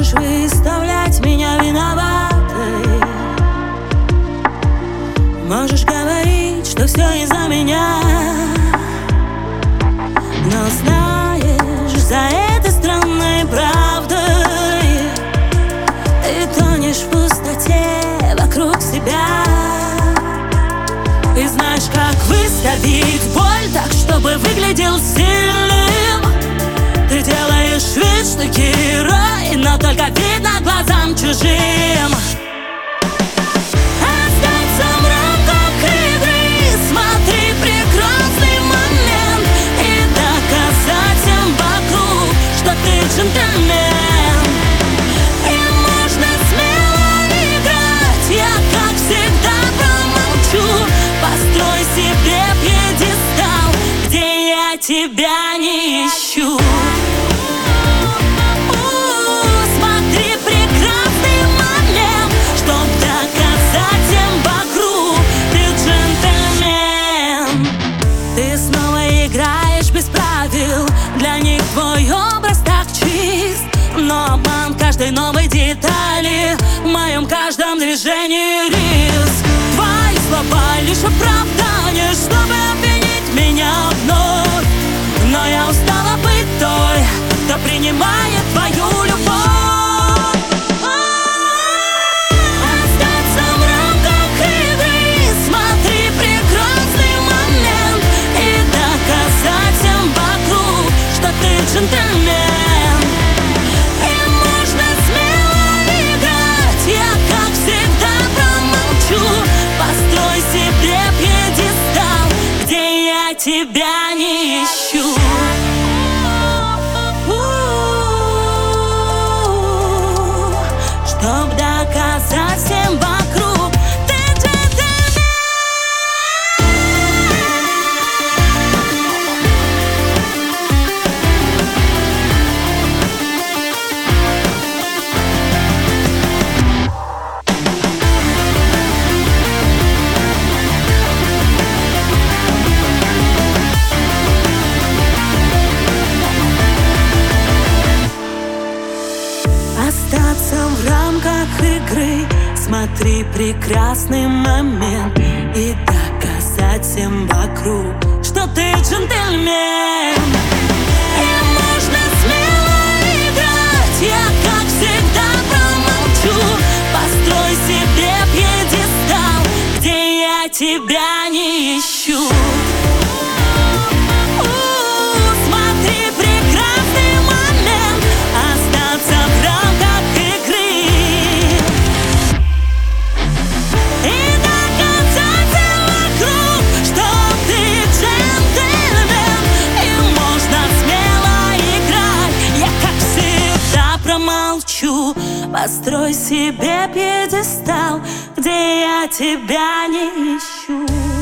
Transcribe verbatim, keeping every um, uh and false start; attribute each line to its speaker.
Speaker 1: можешь выставлять меня виноватой, можешь говорить, что все из-за меня, но знаешь, за этой странной правдой ты тонешь в пустоте вокруг себя. И знаешь, как выставить боль так, чтобы выглядел сильным. Ты делаешь вид, что герой, но только видно глазам чужим. Остаться в рамках игры, смотри прекрасный момент и доказать всем вокруг, что ты джентльмен. И можно смело играть, я как всегда промолчу. Построй себе пьедестал, где я тебя не ищу. Смотри прекрасный момент, чтоб доказать всем вокруг, ты джентльмен. Ты снова играешь без правил, для них твой образ так чист, но обман каждой новой детали, в моем каждом движении риск. Твои слова лишь оправдание, чтобы обвинить меня вновь. Но я устала быть той, кто принимает твою любовь. Остаться в рамках игры, смотри прекрасный момент и доказать всем вокруг, что ты джентльмен. И можно смело играть, я как всегда промолчу. Построй себе пьедестал, где я тебя не ищу. Чтоб доказать всем вокруг, ты джентльмен. Остаться в рамках игры, смотри прекрасный момент и доказать всем вокруг, что ты джентльмен. И можно смело играть, я как всегда промолчу. Построй себе пьедестал, где я тебя не ищу. Молчу, построй себе пьедестал, где я тебя не ищу.